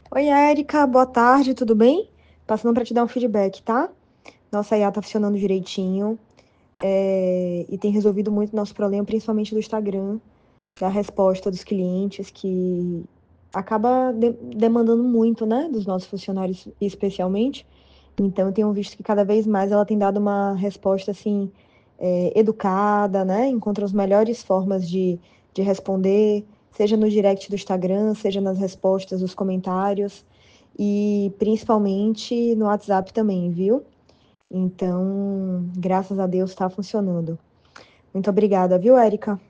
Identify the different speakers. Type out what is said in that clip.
Speaker 1: Oi, Érica, boa tarde, tudo bem? Passando para te dar um feedback, tá? Nossa IA tá funcionando direitinho, e tem resolvido muito nosso problema, principalmente do Instagram, da resposta dos clientes, que acaba demandando muito, né, dos nossos funcionários, especialmente. Então, eu tenho visto que cada vez mais ela tem dado uma resposta, assim, educada, né? Encontra as melhores formas de responder, seja no direct do Instagram, seja nas respostas dos comentários e principalmente no WhatsApp também, viu? Então, graças a Deus está funcionando. Muito obrigada, viu, Érica?